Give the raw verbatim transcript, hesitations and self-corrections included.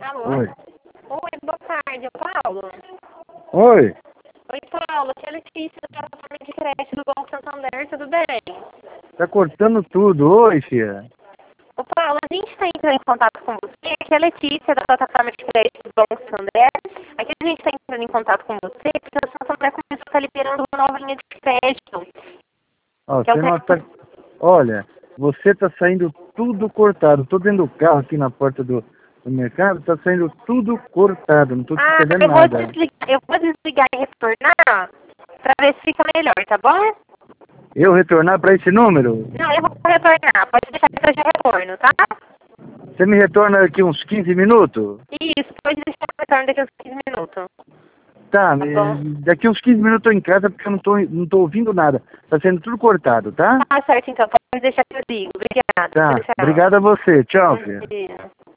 Alô? Oi. Oi, boa tarde, é o Paulo? Oi. Oi, Paulo, aqui é a Letícia do tratamento de crédito do Banco Santander, tudo bem? Tá cortando tudo. Oi, filha. Ô, Paulo, a gente está entrando em contato com você, aqui é a Letícia da plataforma de crédito do Banco Santander. Aqui a gente está entrando em contato com você porque o Santander começou a estar liberando uma nova linha de crédito. Ó, Que é o você não tá... crédito... Olha, você tá saindo tudo cortado. Tô dentro do carro aqui na porta do, do mercado, tá saindo tudo cortado. Não tô te Ah, entendendo eu vou, nada. desligar, eu vou desligar e retornar para ver se fica melhor, tá bom? Eu retornar pra esse número? Não, eu vou retornar, pode deixar que eu já retorno, tá? Você me retorna daqui uns quinze minutos? Isso, pode deixar que eu retorno daqui a uns quinze minutos. Tá, Tá bom. eh, daqui uns quinze minutos eu tô em casa porque eu não tô, não tô ouvindo nada. Tá sendo tudo cortado, tá? Tá certo, então. Pode deixar que eu digo. Obrigada. Tá. Tchau. Obrigado a você. Tchau, Bom filha. dia.